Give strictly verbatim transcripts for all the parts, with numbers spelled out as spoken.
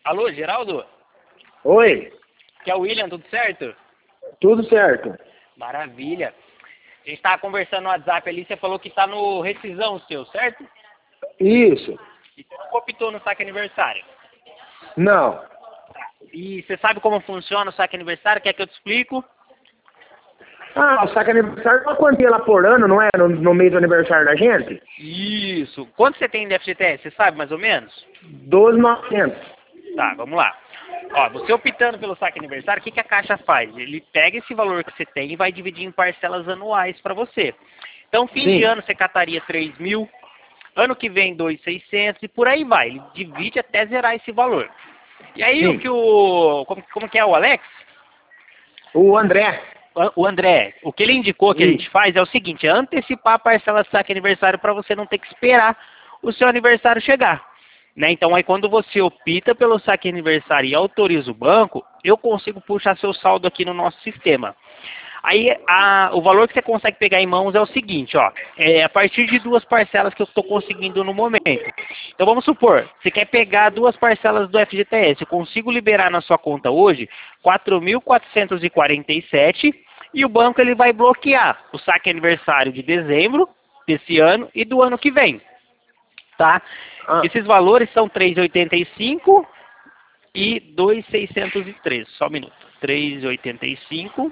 Alô, Geraldo? Oi, Que é o William, tudo certo? tudo certo. Maravilha. A gente tava conversando no WhatsApp ali, você falou que tá no rescisão seu, certo? Isso. E você não optou no saque aniversário. Não. E você sabe como funciona o saque aniversário? Quer que eu te explico? Ah, o saque aniversário é uma quantia lá por ano, não é? No, no mês do aniversário da gente? Isso. Quanto você tem de F G T S? Você sabe mais ou menos? doze mil e novecentos. Tá, vamos lá. Ó, você optando pelo saque aniversário, o que, que a Caixa faz? Ele pega esse valor que você tem e vai dividir em parcelas anuais para você. Então, fim Sim. de ano você cataria três mil, ano que vem dois mil e seiscentos e por aí vai. Ele divide até zerar esse valor. E aí Sim. o que o... Como, como que é o Alex? O André. O André, o que ele indicou que a Sim. gente faz é o seguinte, é antecipar a parcela de saque aniversário para você não ter que esperar o seu aniversário chegar. Né? Então aí quando você opta pelo saque aniversário e autoriza o banco, eu consigo puxar seu saldo aqui no nosso sistema. Aí a, o valor que você consegue pegar em mãos é o seguinte, ó, é a partir de duas parcelas que eu estou conseguindo no momento. Então vamos supor, você quer pegar duas parcelas do F G T S, eu consigo liberar na sua conta hoje quatro mil quatrocentos e quarenta e sete e o banco ele vai bloquear o saque aniversário de dezembro desse ano e do ano que vem, tá? Ah, Esses valores são três mil e oitenta e cinco e dois mil seiscentos e treze, só um minuto, três mil e oitenta e cinco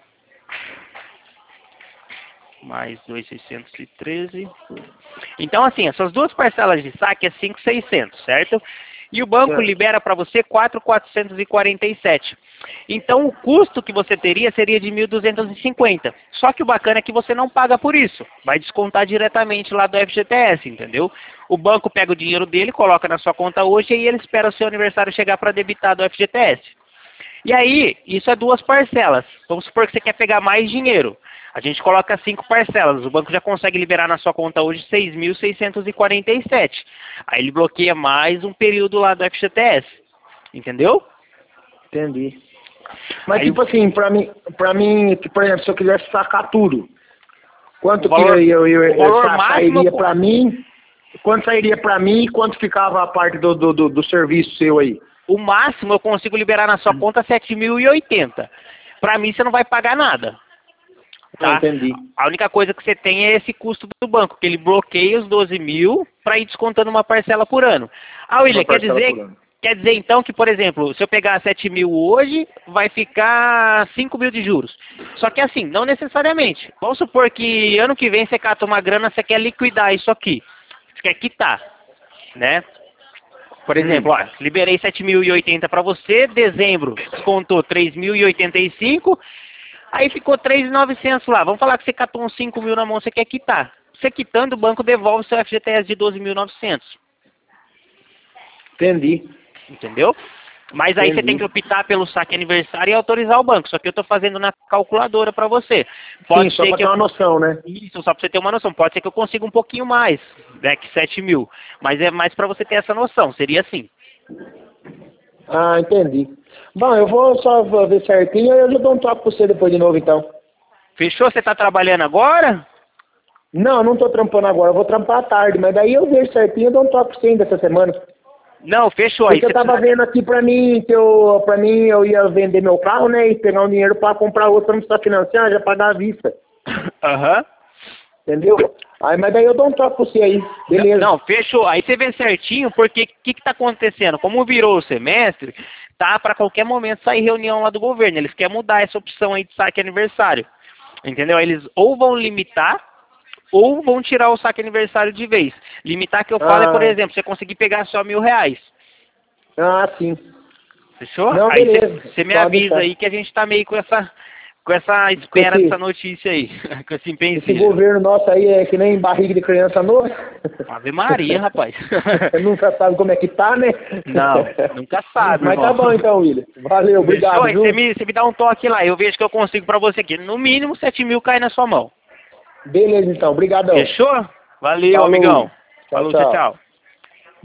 mais dois mil seiscentos e treze. Então, assim, essas duas parcelas de saque é cinco mil e seiscentos, certo? E o banco certo. libera para você quatro mil quatrocentos e quarenta e sete. Então, o custo que você teria seria de mil duzentos e cinquenta. Só que o bacana é que você não paga por isso. Vai descontar diretamente lá do F G T S, entendeu? O banco pega o dinheiro dele, coloca na sua conta hoje e ele espera o seu aniversário chegar para debitar do F G T S. E aí, isso é duas parcelas. Vamos supor que você quer pegar mais dinheiro. A gente coloca cinco parcelas. O banco já consegue liberar na sua conta hoje seis mil seiscentos e quarenta e sete. Aí ele bloqueia mais um período lá do F G T S. Entendeu? Entendi. Mas Aí tipo assim, pra mim, pra mim, por exemplo, se eu quisesse sacar tudo, quanto o valor, que eu, eu, eu, o valor sa- máximo... sairia pra mim? Quanto sairia pra mim e quanto ficava a parte do, do, do, do serviço seu aí? O máximo eu consigo liberar na sua conta sete mil e oitenta. Para mim você não vai pagar nada. Ah, Tá? entendi. A única coisa que você tem é esse custo do banco, que ele bloqueia os doze mil para ir descontando uma parcela por ano. Ah, William, Uma quer parcela dizer, por ano. quer dizer então que, por exemplo, se eu pegar sete mil hoje, vai ficar cinco mil de juros. Só que assim, não necessariamente. Vamos supor que ano que vem você cata uma grana, você quer liquidar isso aqui. Você quer quitar, né? Por exemplo, Hum. ó, liberei sete mil e oitenta para você, dezembro descontou três mil e oitenta e cinco, aí ficou três mil e novecentos lá. Vamos falar que você catou uns cinco mil na mão, você quer quitar. Você quitando, o banco devolve o seu F G T S de doze mil e novecentos. Entendi. Entendeu? Mas aí você tem que Entendi. optar pelo saque aniversário e autorizar o banco. Só que eu estou fazendo na calculadora para você. Sim, Pode só ser pra que ter eu... uma noção, né? Isso, só para você ter uma noção. Pode ser que eu consiga um pouquinho mais, né, que sete mil. Mas é mais para você ter essa noção. Seria assim. Ah, entendi. Bom, eu vou só ver certinho e eu já dou um toque pra você depois de novo, então. Fechou? Você está trabalhando agora? Não, não tô trampando agora, eu vou trampar à tarde, mas daí eu vejo certinho e dou um toque pra você ainda essa semana. Não, fechou. Aí Porque eu você tava precisa... vendo aqui pra mim, que eu, pra mim eu ia vender meu carro, né, e pegar um dinheiro pra comprar outro, pra não precisar financiar, já pagar à vista. Aham. Entendeu? Aí, mas daí eu dou um toque pra você aí, beleza. Não, fechou. Aí você vê certinho, porque o que está acontecendo? Como virou o semestre, tá para qualquer momento sair reunião lá do governo. Eles querem mudar essa opção aí de saque aniversário. Entendeu? Eles ou vão limitar, ou vão tirar o saque aniversário de vez. Limitar que eu falo é, por Ah, exemplo, você conseguir pegar só mil reais. ah, sim. Fechou? Não, Aí você beleza. você me Pode avisa deixar. aí que a gente tá meio com essa, com essa Com espera esse, dessa notícia aí. Com esse esse empecilho. governo nosso aí é que nem barriga de criança nova. Ave Maria, rapaz. Nunca sabe como é que tá, né? Não, nunca sabe, Mas tá irmão. bom então, William. Valeu, Fechou? obrigado, Aí viu? você me, você me dá um toque lá. Eu vejo que eu consigo pra você aqui. No mínimo, sete mil cai na sua mão. Beleza então, obrigadão. Fechou? Valeu, Falou. amigão. Tchau, Falou, tchau, tchau. tchau.